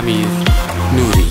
امیر نوری.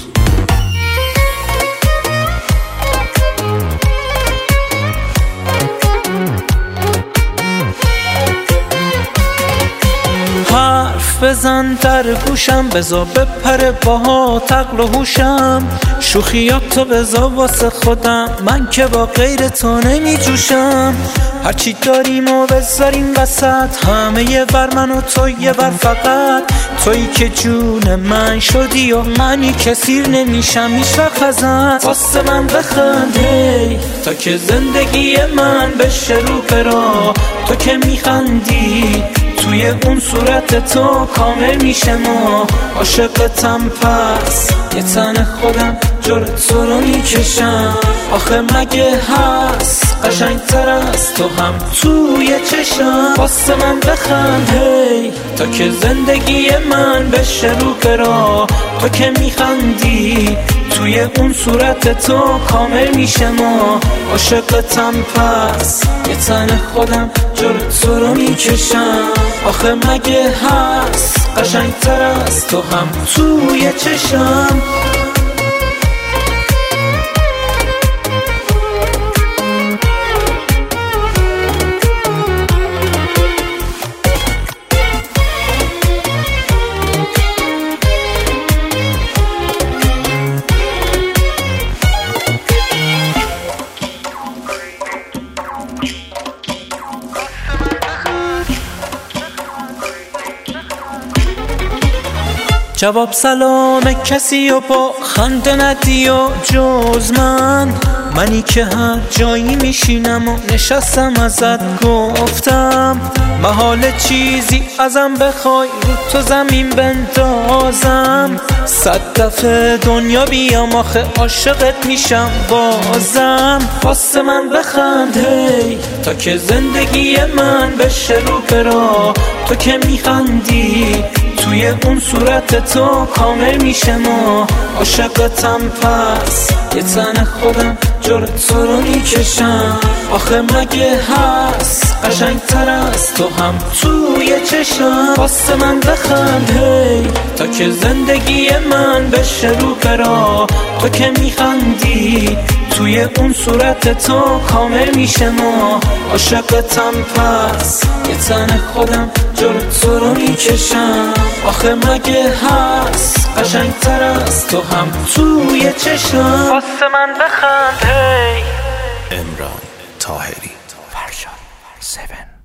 حرف بزن در گوشم، بزا بپره باهات عقل و هوشم. شوخیاتو بزا واسه خودم، من که با غیر تو نمی جوشم. هرچی داریم و بذاریم وسط، همه یه بر من و تو یه بر فقط. تویی که جون من شدی و منی که سیر نمیشم هیچ وقت ازت. واسه من بخند هی تا که زندگی من بشه رو به راه. تو که میخندی توی اون صورت تو کامل میشه ما. عاشقتم پس یه تن خودم جرأت تو رو میکشم. آخه مگه هست قشنگتر از تو هم توی چشم. واسه من بخند هی تا که زندگی من بشه رو به راه. تو که میخندی توی اون صورت تو کامل میشه ما. عاشقتم پس یه تن خودم جرأت تو رو میکشم. آخه مگه هست قشنگتر از تو هم توی چشم. جواب سلام کسی و با خنده ندی و جز منی که هر جایی میشینم و نشستم ازت گفتم. محال چیزی ازم بخوای رو تو زمین بندازم. 100 دفعه دنیا بیام آخه عاشقت میشم بازم. واسه من بخند هی تا که زندگی من بشه رو به راه. تو که میخندی توی اون صورت تو کامل میشه ما. عاشقتم پس یه تن خودم جرأت تو رو میکشم. آخه مگه هست قشنگتر از تو هم توی چشم. واسه من بخند هی تا که زندگی من بشه رو به راه. تو که میخندی توی اون صورت تو کامل میشه ما. عاشقتم پس یه تن خودم جرأت تو رو میکشم. آخه مگه هست قشنگتر از تو هم توی چشم. واسه من بخند هی. امران طاهری، فرشاد 7